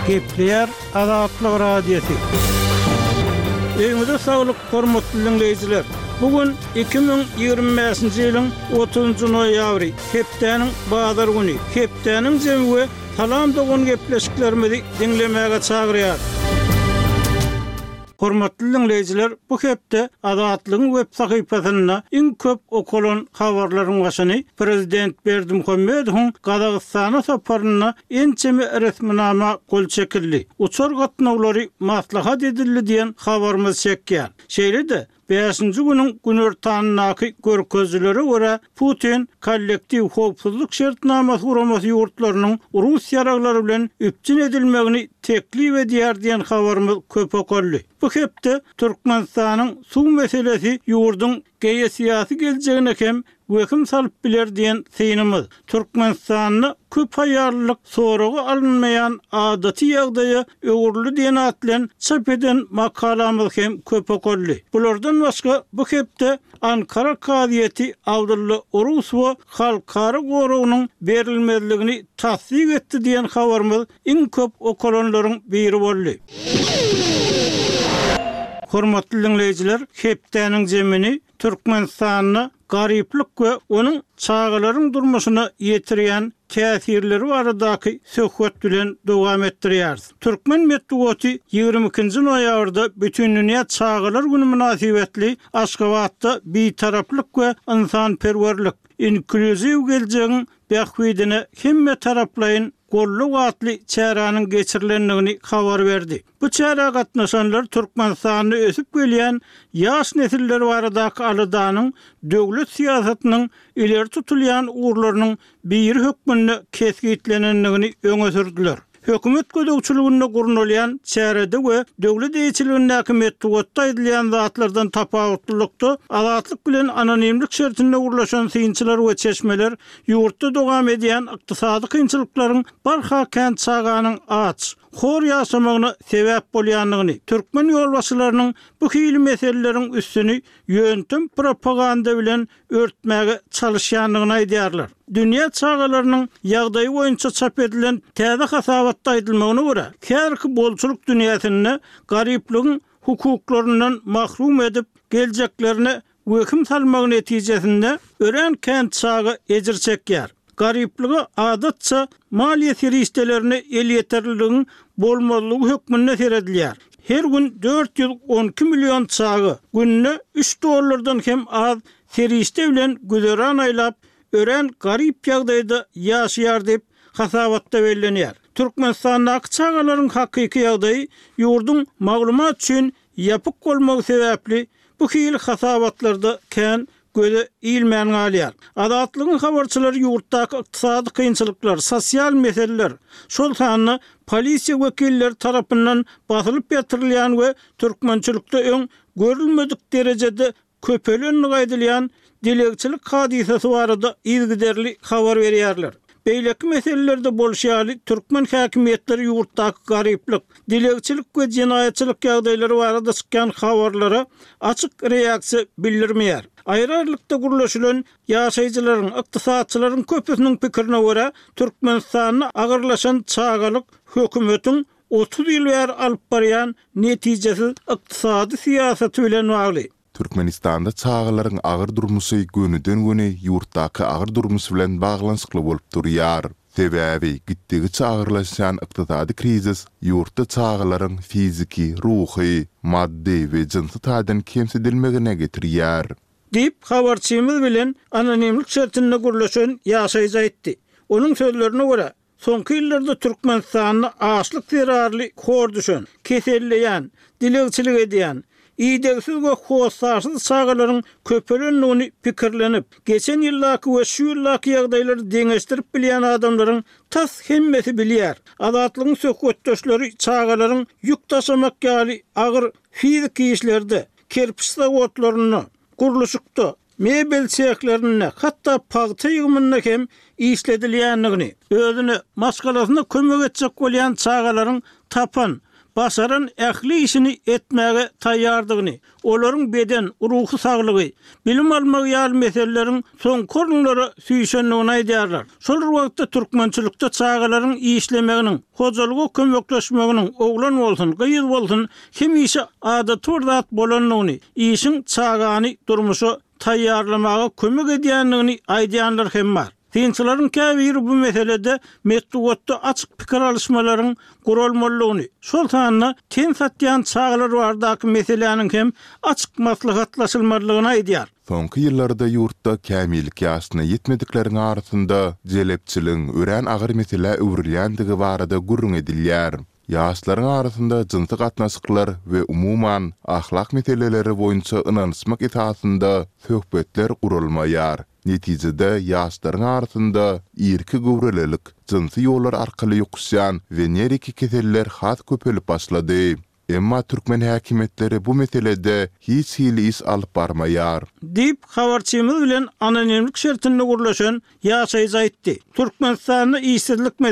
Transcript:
Gepler Azatlyk Radiosu. Öňüňizde saglyk, hormatly dinleýijiler. Bugün 2025-nji ýylyň 30-njy noýabry, hepdeniň bazar güni. Hepdeniň jemgy salam dogun gepleşiklerimizi dinlemäge çagyrýar. Hormatly dinleýijiler, bu hepde Azatlygyň web sahypasyna iň köp okulan habarlaryň başyny Prezident Berdimuhammedowyň Gazagystana saparyna ençemi resminama gol çekildi. Uçar gatnawlary maslahat edildi diýen habarymyz çekýär. Şeýle-de 5-nji günüň günortanynaky görkezlere görä Putin kollektiv howpsuzlyk şertnamasy guramasy ýurtlarynyň Russiýa ýaraglary bilen üpçün edilmegini teklip edýär diýen habarymyz köp okuldy. Bu hepde Türkmenistanyň suw meselesi ýurdun geýe syýasy geljegine hem weküm salyp biler diýen synymyz. Türkmenistanyň köp haýarlyk soragy alınmaýan adaty ýagdaýy öwürli diýen atlan çap eden makalamyz hem köp okuldy. Bulardan başga bu hepde Ankara kaziýeti Abdulla Urusova halkara goragynyň berilmezligini tasdik etdi diýen habarymyz iň köp okulanlaryň biri boldy. Hormatly dinleýijiler, hepdeniň jemini Türkmenistanyň garyplyk we onuň çağalaryň durmuşyna ýetirýän täsirleri baradaky söhbet bilen dowam etdirýär. Türkmen medeniýeti 22-nji noýabrda bütün dünýä çağalar güni münasibetli Aşgabatda bitaraplyk we insanperwerlik, inkluziw geljegiň bähwidine hemme taraplaryň golluk atly çäranyň geçirilendigini habar berdi. Bu çäre gatnaşanlar Türkmenistanyny ösüp gelýän ýaş nesiller baradaky alydanyň döwlet siýasatynyň ileri tutulýan uğurlarynyň bir hökmüne kesgitlenendigini öňe sürdiler. Hökümet gödökçülüğünde gurulýan çärede we döwlet eýçiligindäki medeniýetde edilýän zatlardan tapawutlykda azatlyk bilen anonimlik şertinde gurulýan synçylar we çeşmeler ýurtda dowam edýän ykdysady kynçylyklaryň barha kent çağanyň aç, hor ýaşamagyna sebäp bolýanlygyny, türkmen ýolbaşçylarynyň bu hili meseleleriň üstüni ýöntem propaganda bilen örtmäge çalışýanlygyny aýdýarlar. Dünya çağalarynyň ýagdaýy boýunça çap edilen täze hasabatda aýdylmagyna görä, kärki bolçuluk dünýäsini garyplygyň hukuklarynyň mahrum edip geljeklerine weküm salmagy netijesinde ören kent çağı ejir çekýär. Garyplygy adatça maliýe serişdelerini el ýeterliligiň bolmalygy hökmüne seredilýär. Her gün 412 milyon çağı günne $3 hem az serişde bilen güzeran aýlap ören garyp ýagdaýda ýaşaýar diýip hasabatda bellenýär. Türkmenistanyň çağalaryň hakyky ýagdaýy ýurdun maglumat üçin ýapyk bolmagy sebäpli bu hili hasabatlarda kän göze ilmän galýar. Azatlygyň habarçylary ýurtdaky ykdysady kynçylyklar, sosial meseleler, şol sany polisiýa wekilleri tarapyndan basylyp ýetirilýän we türkmençilikde öň görülmedik derejede köpelenlik aýdylýan dilegçilik hadisesi barada ilgiderli habar berýärler. Beýleki meselelerde bolşýaly türkmen häkimetleri ýurtdaky garyplyk, dilegçilik we jinaýatçylyk ýagdaýlary barada çykýan habarlara açyk reaksiýa bildirmeýär. Aýrarlykda gurulşylan ýaşaýjylaryň, ykdysadçylaryň köpüsiniň pikirine görä Türkmenistanyň agyrlaşan çağalyk hökümetiň 30 ýyl bäri alyp barýan netijesi ykdysady siýasaty bilen bagly. Türkmenistanda çağalaryň agyr durmuşy günüden güne ýurtdaky agyr durmuş bilen baglanyşykly bolup durýar. Sebäbi gitdigi çağırlaşan ykdysady krizis ýurtda çağalaryň fiziki, ruhy, maddi we jinsy taýdan kemsidilmegine getirýär. Dip habarçymyz bilen anonimlik şertinde gurulşan ýaşaýjy aýtdy. Onuň sözlerine görä, soňky ýyllarda Türkmenistanyň açlyk zerarly hor düşen, keselleýän, dilegçilik edýän, İdegsiz we hoşsarsız çağalaryň köpelenligini pikirlenip, geçen ýyldaky we şu ýyldaky ýagdaýlary deňeşdirip bilýän adamlaryň tas hemmesi bilýär. Azatlygyň söhbetdeşleri çağalaryň ýük taşamak ýaly agyr fizik işlerde, kerpiç zawodlaryny, gurulşykda, mebel çäklerini, hatda paýta ýygmyny hem işledilýänligini, özüne maskalasyna kömek etjek bolýan çağalaryň tapan, basaran ähli işini etmäge taýýardygyny, olaryň beden, ruhy saglygy, bilim almagy ýaly meselelerin soň korunlary süýşenligini aýdýarlar. Şol wagtda türkmençilikde çağalaryň işlemeginiň, hojalyga kömekleşmeginiň oglan bolsun, gyýyz bolsun, hemişe adat bolanlygyny, işiň çağany durmuşy taýýarlamaga kömek edýänligini aýdýanlar hem bar. Dinçilerin käbiri bu meselede metduatda açık pikir alışmaların gurulmalygyny, şol sanna ten satýan çağlar bardaky meselelerin hem açık maslahatlaşylmalygyny aýdýar. Soňky ýyllarda ýurtda kämillik ýaşyna ýetmedikleriniň arasynda jelepçiliň ören agyr mesele öwrülýändigi barada gurrun edilýär. Ýaşlaryň arasynda jynsyk gatnaşyklar we umuman ahlak meseleleri boýunça ynanışmak esasynda söhbetler gurulmaýar. Netijede ýaşlaryň arasynda irki gowrelelik, jinsy ýollar arkaly ýokuşýan we nereki keseller hat köpelip başlady. Emma türkmen häkimetleri bu meselede hiç hili is alyp barmaýar. Dip habarçymyz bilen anonimlik şertinde gurulşan ýaşaýjy aýtdy. Türkmenistanyň işsizlik